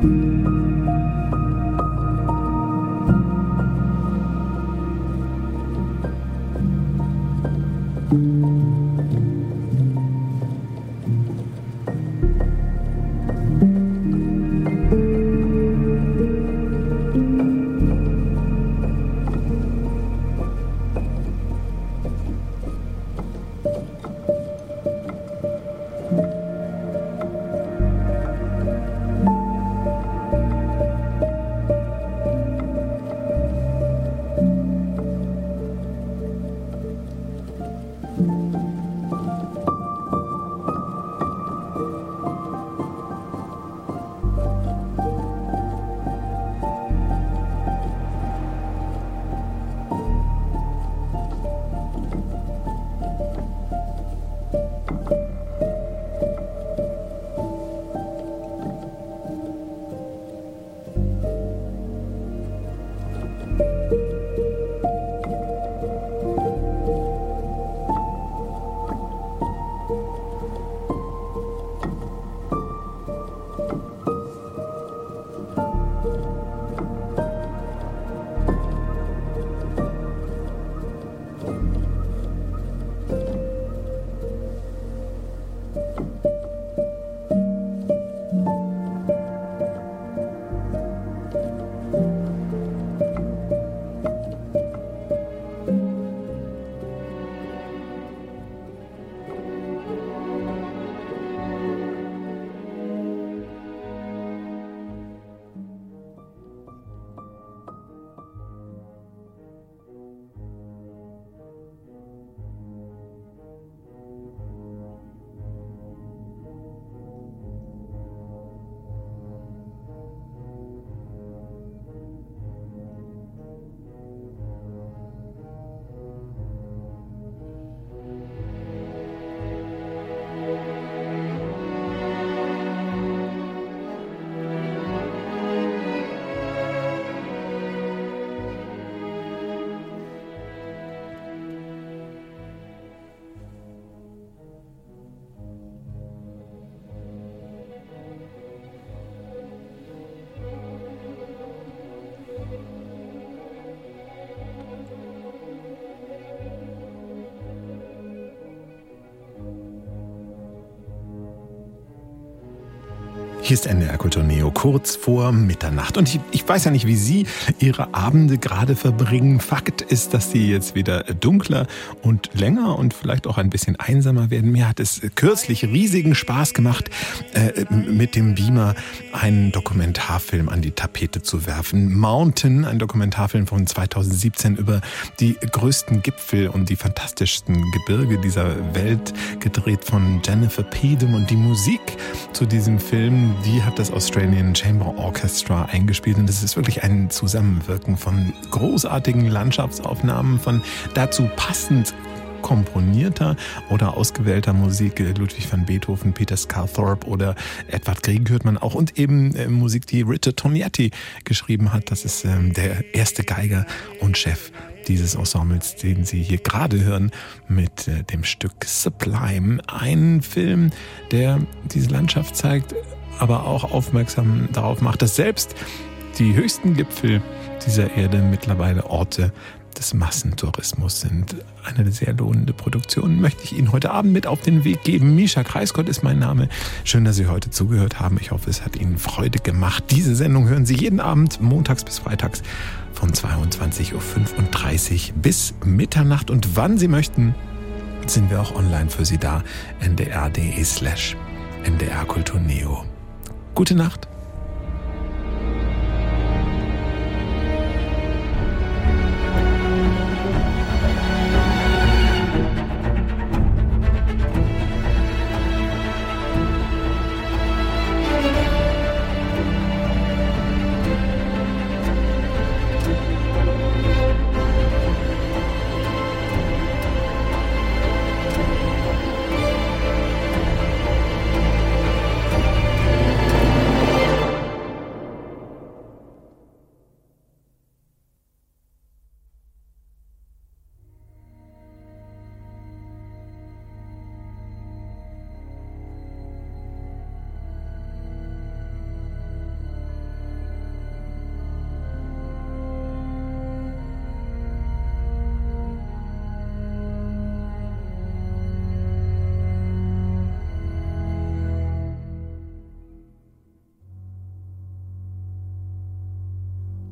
Hier ist N D R Kultur Neo, kurz vor Mitternacht. Und ich, ich weiß ja nicht, wie Sie Ihre Abende gerade verbringen. Fakt ist, dass sie jetzt wieder dunkler und länger und vielleicht auch ein bisschen einsamer werden. Mir hat es kürzlich riesigen Spaß gemacht, äh, mit dem Beamer einen Dokumentarfilm an die Tapete zu werfen. Mountain, ein Dokumentarfilm von zweitausendsiebzehn über die größten Gipfel und die fantastischsten Gebirge dieser Welt, gedreht von Jennifer Pedem. Und die Musik zu diesem Film, die hat das Australian Chamber Orchestra eingespielt, und es ist wirklich ein Zusammenwirken von großartigen Landschaftsaufnahmen, von dazu passend komponierter oder ausgewählter Musik. Ludwig van Beethoven, Peter Scarthorpe oder Edvard Grieg hört man auch, und eben äh, Musik, die Richard Tognetti geschrieben hat. Das ist ähm, der erste Geiger und Chef dieses Ensembles, den Sie hier gerade hören, mit äh, dem Stück Sublime. Ein Film, der diese Landschaft zeigt, aber auch aufmerksam darauf macht, dass selbst die höchsten Gipfel dieser Erde mittlerweile Orte des Massentourismus sind. Eine sehr lohnende Produktion möchte ich Ihnen heute Abend mit auf den Weg geben. Mischa Kreisgott ist mein Name. Schön, dass Sie heute zugehört haben. Ich hoffe, es hat Ihnen Freude gemacht. Diese Sendung hören Sie jeden Abend, montags bis freitags, von zweiundzwanzig Uhr fünfunddreißig bis Mitternacht. Und wann Sie möchten, sind wir auch online für Sie da. N D R punkt D E slash N D R Kultur Neo. Gute Nacht.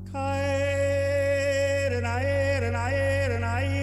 Kaere, naere, naere, naere.